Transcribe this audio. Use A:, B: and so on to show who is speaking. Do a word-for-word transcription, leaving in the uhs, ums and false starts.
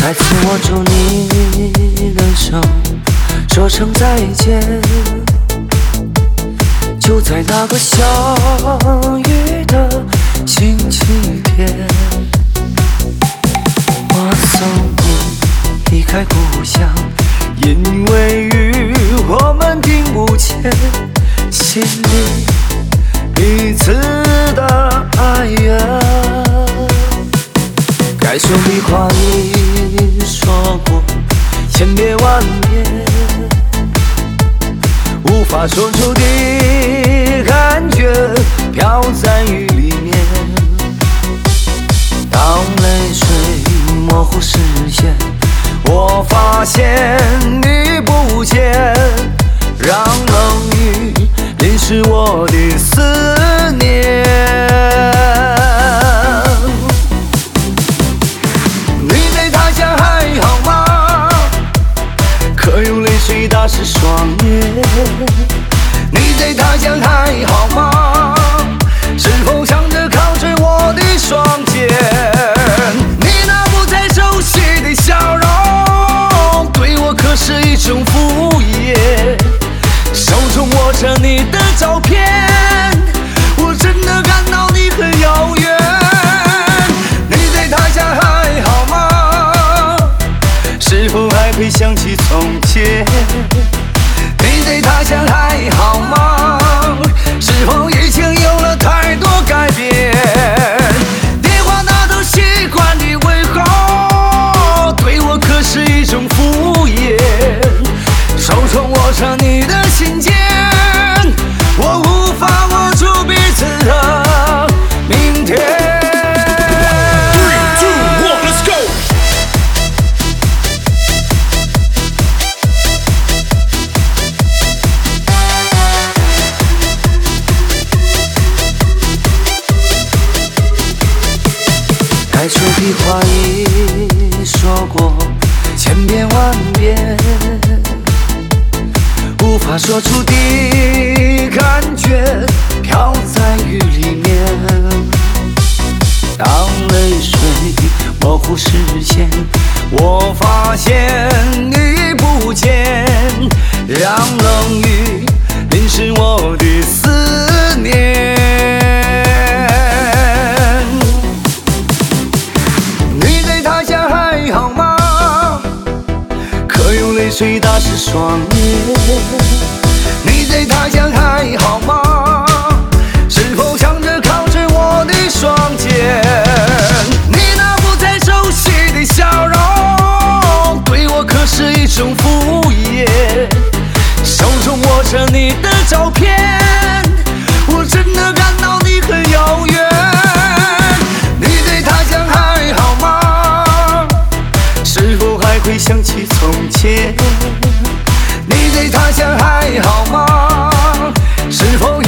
A: 再次握住你的手，说声再见。就在那个下雨的星期天，我走步离开故乡，因为雨我们听不见心里彼此的爱呀。该说的话已说过千遍万遍，无法说出的感觉飘在雨里面。当泪水模糊视线，我发现你不见，让冷雨淋湿我的思念。你在他乡还好吗？可有泪水打湿双眼。你在他乡还好吗？是否想着靠着我的双肩？你那不再熟悉的笑容，对我可是一种敷衍。手中握着你的照片，我真的感到你很遥远。你在他乡还好吗？是否还会想起从前？你在他乡还好吗？是否已经有了太多改变？电话那头习惯的问候，对我可是一种敷衍。手中握着你的信件，我无法握住彼此的明天。该说的话已说过千遍万遍，无法说出的感觉飘在雨里面。当泪水模糊视线，我发现你不见，让冷雨淋湿我的思念。你在他乡还好吗？可有泪水打湿双眼？你在他乡还好吗？是否想着靠着我的双肩？你那不再熟悉的笑容，对我可是一种敷衍。手中握着你的照片，我真的感到你很遥远。你在他乡还好吗？是否还会想起从前？你在他乡还好吗？是否